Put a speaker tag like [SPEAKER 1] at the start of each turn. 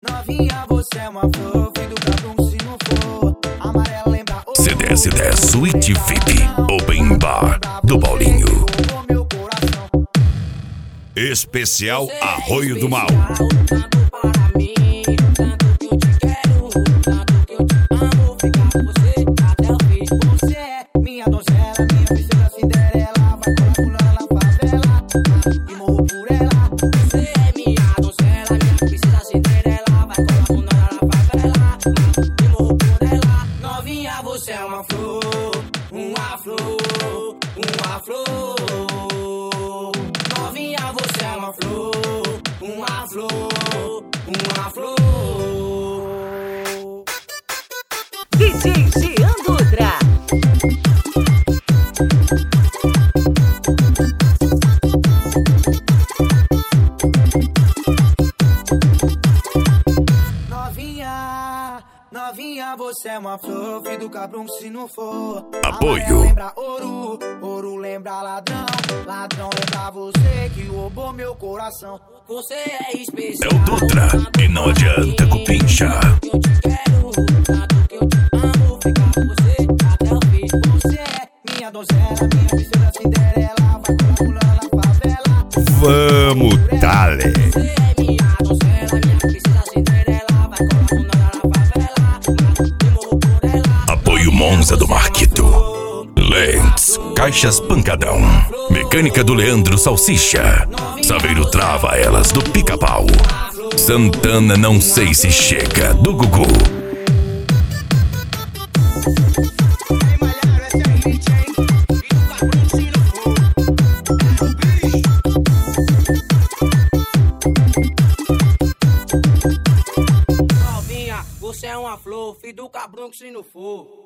[SPEAKER 1] Novinha, você é uma flor, filho do cabrum se não for. Amarela lembra ouro.
[SPEAKER 2] C10 Suite VIP Open Bar do Paulinho. Especial Arroio do Mal.
[SPEAKER 1] Minha donzela, minha princesa Cinderela, vai colar na favela e morro por ela. Você é minha donzela, minha princesa Cinderela, vai colar na favela e morro por ela. Novinha, você é uma flor, uma flor, uma flor. Novinha, você é uma flor, uma flor, uma flor.
[SPEAKER 3] DJ Jean Dutra.
[SPEAKER 1] Novinha, você é uma flor, filho do cabrum se não for.
[SPEAKER 2] Apoio.
[SPEAKER 1] Lembra ouro, ouro lembra ladrão, ladrão lembra você que roubou meu coração. Você é especial.
[SPEAKER 2] É o Dutra e não adianta cupincha.
[SPEAKER 1] Eu te quero, tanto que eu te amo, ficar com você até o fim. Você é minha donzela, minha princesa Cinderela, vai colar na favela.
[SPEAKER 2] Vamos, dale.
[SPEAKER 1] Você é minha donzela, minha princesa Cinderela, vai colar na favela.
[SPEAKER 2] Apoio Monza do Marquito. Lentes, caixas pancadão. Mecânica do Leandro Salsicha. Saveiro Trava Elas do Pica-Pau. Santana Não Sei Se Chega do Gugu.
[SPEAKER 1] Novinha, você é uma flor, filho do cabrum que se não for.